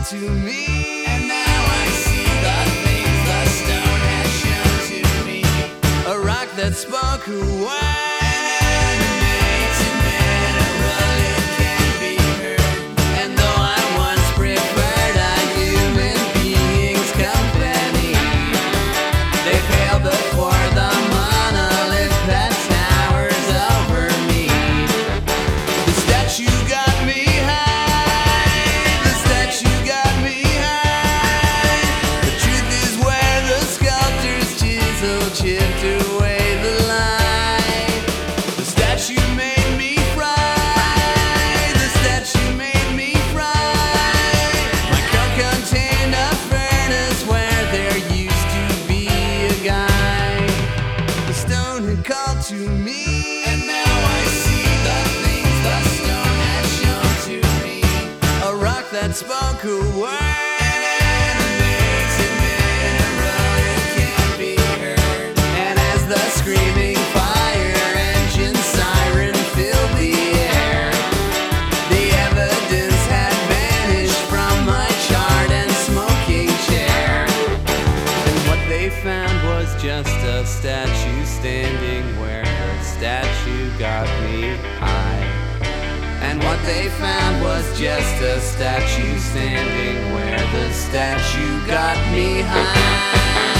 to me, and now I see the things the stone has shown to me. A rock that spoke a word, animated mineral, it can't be heard. And though I once preferred a human being's company, they pale before the monolith that towers over me. The statue got me high, the statue got me high. The truth is where the sculptor's chisel chipped away the light. The statue made me fry, the statue made me fry. My coat contained a furnace where there used to be a guy. The stone had called to me, and now I see the things the stone has shown to me. A rock that spoke a word, an animated mineral, it can't be heard. And as the screaming fire engine siren filled the air, the evidence had vanished from my charred and smoking chair. And what they found was just a statue standing where the statue got me high. And what they found was just a statue standing where the statue got me high.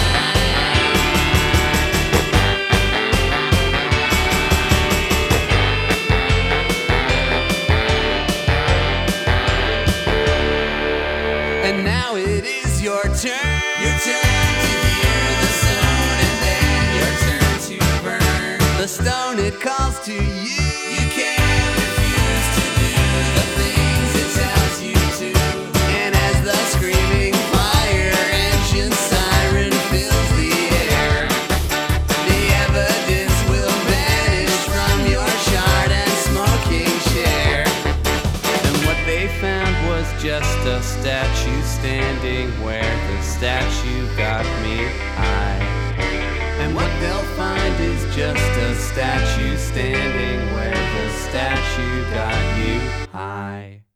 And now it is your turn to hear the stone, and then your turn to burn. The stone, it calls to you. You can't refuse to do the things it tells you to. And as the screaming fire engine siren fills the air, the evidence will vanish from your charred and smoking chair. And what they found was just a statue standing where the statue got me high. And what they'll find is just a statue standing where the statue got you high.